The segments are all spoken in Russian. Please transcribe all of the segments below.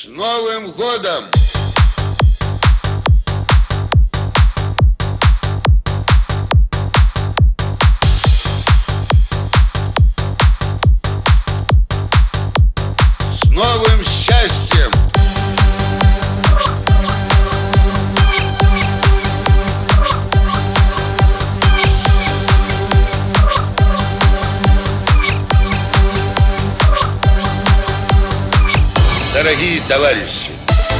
С Новым годом! С новым счастьем! Дорогие товарищи!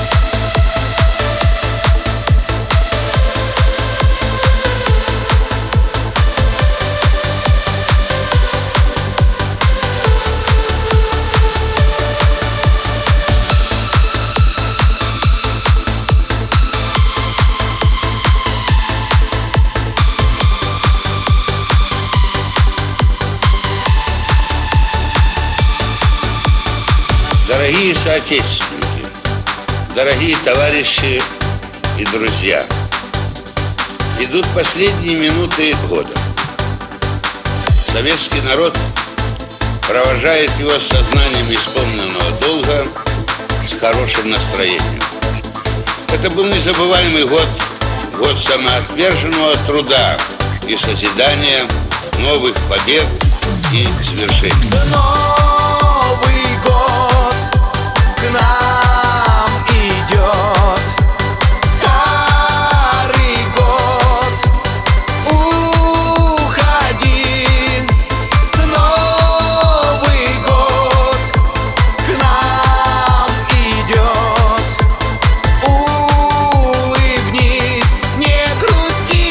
Дорогие соотечественники, дорогие товарищи и друзья, идут последние минуты года. Советский народ провожает его с сознанием исполненного долга, с хорошим настроением. Это был незабываемый год, год самоотверженного труда и созидания новых побед и свершений. Новый год к нам идет, старый год уходи, Новый год к нам идет, улыбнись, не грусти.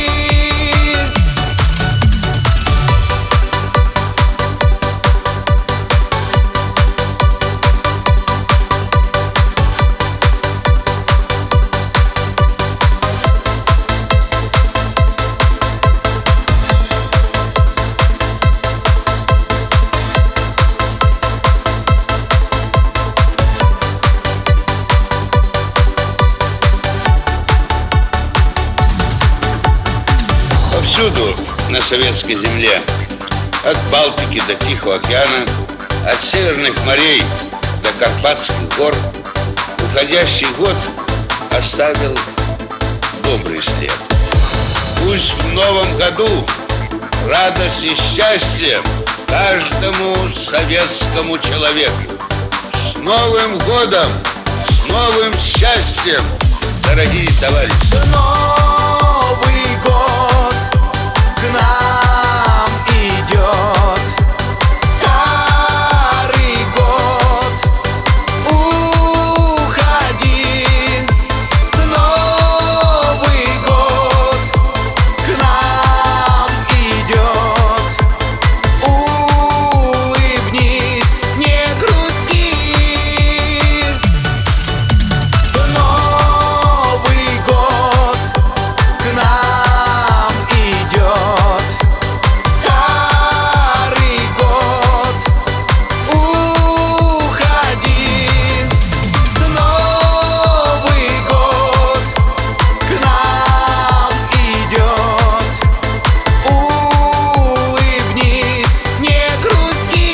Повсюду на советской земле, от Балтики до Тихого океана, от северных морей до Карпатских гор, уходящий год оставил добрый след. Пусть в новом году радость и счастье каждому советскому человеку. С Новым годом! С новым счастьем, дорогие товарищи! Новый год к нам идет, старый год уходи, Новый год к нам идет, улыбнись, не грусти. Новый год к нам идет, старый год уходи, Новый год к нам идет, улыбнись, не грусти.